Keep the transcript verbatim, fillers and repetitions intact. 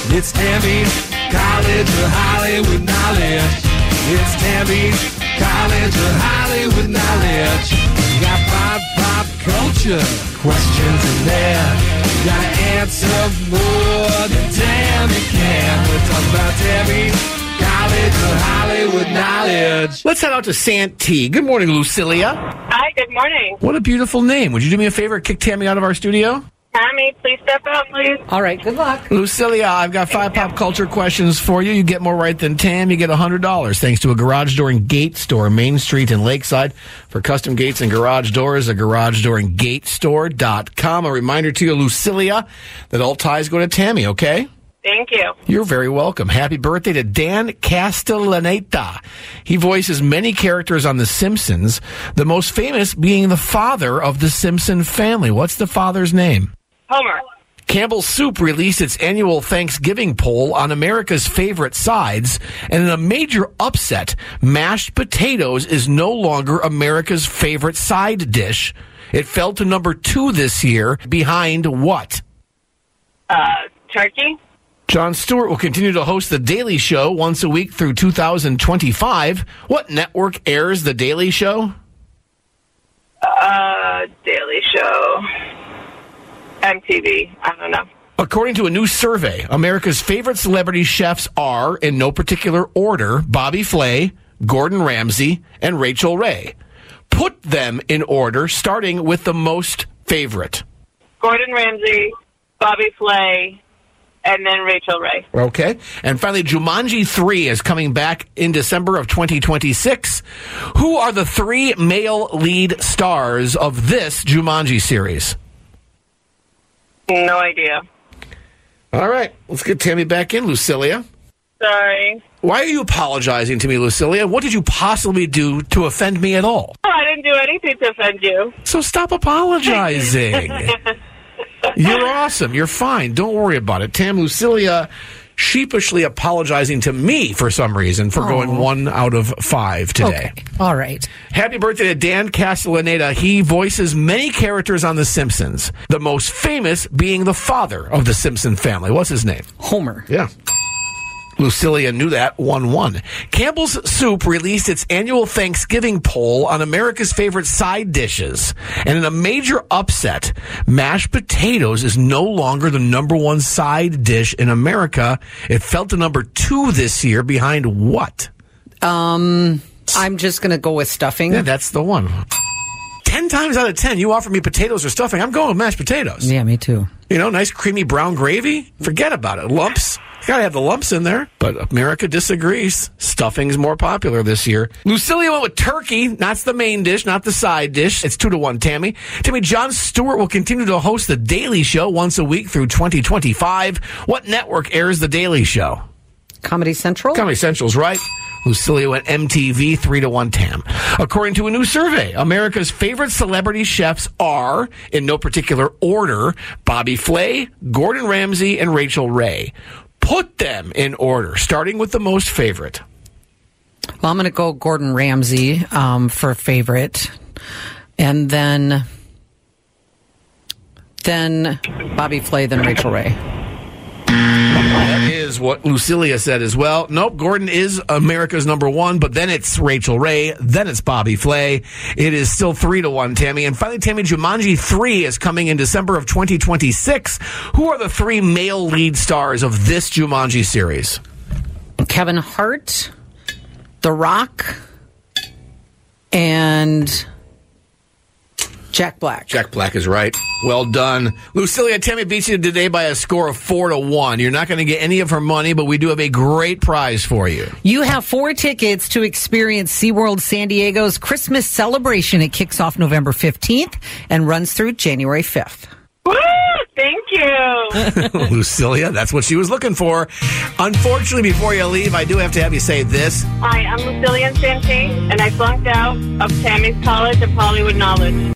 It's Tammy's College of Hollywood Knowledge. It's Tammy's College of Hollywood Knowledge. You got pop, pop culture questions in there. You gotta answer more than Tammy can. We're talking about Tammy's College of Hollywood Knowledge. Let's head out to Santee. Good morning, Lucilia. Hi, good morning. What a beautiful name. Would you do me a favor and kick Tammy out of our studio? Tammy, please step out, please. All right, good luck. Lucilia, I've got five pop culture questions for you. You get more right than Tam, you get one hundred dollars. Thanks to a garage door and gate store, Main Street in Lakeside. For custom gates and garage doors, a garage door and gate store dot com. A reminder to you, Lucilia, that all ties go to Tammy, okay? Thank you. You're very welcome. Happy birthday to Dan Castellaneta. He voices many characters on The Simpsons, the most famous being the father of the Simpson family. What's the father's name? Homer. Campbell's Soup released its annual Thanksgiving poll on America's favorite sides, and in a major upset, mashed potatoes is no longer America's favorite side dish. It fell to number two this year, behind what? Uh, turkey. Jon Stewart will continue to host The Daily Show once a week through two thousand twenty-five. What network airs The Daily Show? Uh, Daily Show. M T V. I don't know. According to a new survey, America's favorite celebrity chefs are, in no particular order, Bobby Flay, Gordon Ramsay, and Rachel Ray. Put them in order, starting with the most favorite. Gordon Ramsay, Bobby Flay, and then Rachel Ray. Okay. And finally, Jumanji three is coming back in December of twenty twenty-six. Who are the three male lead stars of this Jumanji series? No idea. All right. Let's get Tammy back in, Lucilia. Sorry. Why are you apologizing to me, Lucilia? What did you possibly do to offend me at all? Oh, I didn't do anything to offend you. So stop apologizing. You're awesome. You're fine. Don't worry about it. Tam, Lucilia sheepishly apologizing to me for some reason for Aww. going one out of five today. Okay. All right. Happy birthday to Dan Castellaneta. He voices many characters on The Simpsons, the most famous being the father of the Simpson family. What's his name? Homer. Yeah. Lucilia knew that. one one. Campbell's Soup released its annual Thanksgiving poll on America's favorite side dishes. And in a major upset, mashed potatoes is no longer the number one side dish in America. It fell to number two this year, behind what? Um, I'm just going to go with stuffing. Yeah, that's the one. Ten times out of ten, you offer me potatoes or stuffing, I'm going with mashed potatoes. Yeah, me too. You know, nice creamy brown gravy. Forget about it. Lumps. You gotta have the lumps in there. But America disagrees. Stuffing's more popular this year. Lucilia went with turkey. That's the main dish, not the side dish. It's two to one, Tammy. Tammy, Jon Stewart will continue to host The Daily Show once a week through twenty twenty-five. What network airs The Daily Show? Comedy Central? Comedy Central's right. Lucilia went M T V, three to one, Tam. According to a new survey, America's favorite celebrity chefs are, in no particular order, Bobby Flay, Gordon Ramsay, and Rachel Ray. Put them in order, starting with the most favorite. Well, I'm going to go Gordon Ramsay um, for favorite. And then, then Bobby Flay, then Rachel Ray. That is what Lucilia said as well. Nope, Gordon is America's number one, but then it's Rachel Ray, then it's Bobby Flay. It is still three to one, Tammy. And finally, Tammy, Jumanji three is coming in December of twenty twenty-six. Who are the three male lead stars of this Jumanji series? Kevin Hart, The Rock, and Jack Black. Jack Black is right. Well done. Lucilia, Tammy beats you today by a score of four to one. You're not going to get any of her money, but we do have a great prize for you. You have four tickets to experience SeaWorld San Diego's Christmas celebration. It kicks off November fifteenth and runs through January fifth. Woo! Thank you. Lucilia, that's what she was looking for. Unfortunately, before you leave, I do have to have you say this. Hi, I'm Lucilia Santee, and I flunked out of Tammy's College of Hollywood Knowledge.